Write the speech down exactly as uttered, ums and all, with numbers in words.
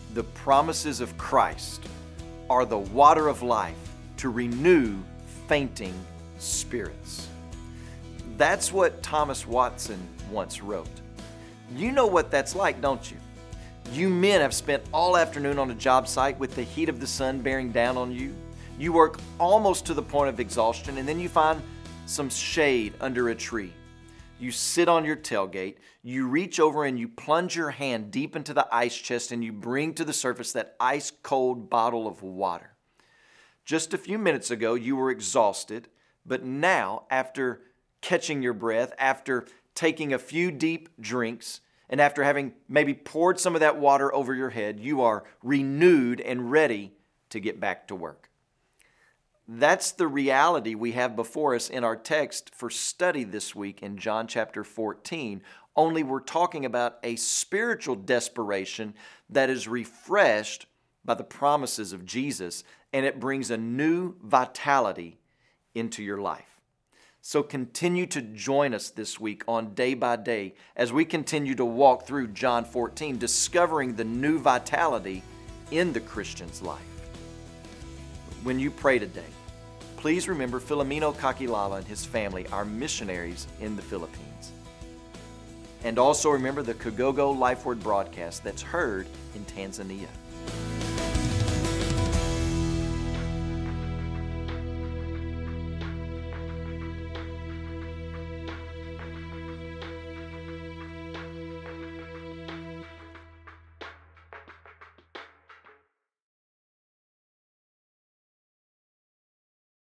The promises of Christ are the water of life to renew fainting spirits. That's what Thomas Watson once wrote. You know what that's like, don't you? You men have spent all afternoon on a job site with the heat of the sun bearing down on you. You work almost to the point of exhaustion, and then you find some shade under a tree. You sit on your tailgate, you reach over and you plunge your hand deep into the ice chest and you bring to the surface that ice-cold bottle of water. Just a few minutes ago, you were exhausted, but now, after catching your breath, after taking a few deep drinks, and after having maybe poured some of that water over your head, you are renewed and ready to get back to work. That's the reality we have before us in our text for study this week in John chapter fourteen, only we're talking about a spiritual desperation that is refreshed by the promises of Jesus, and it brings a new vitality into your life. So continue to join us this week on Day by Day as we continue to walk through John fourteen, discovering the new vitality in the Christian's life. When you pray today, please remember Filomeno Kakilala and his family, our missionaries in the Philippines. And also remember the Kagogo Life Word broadcast that's heard in Tanzania.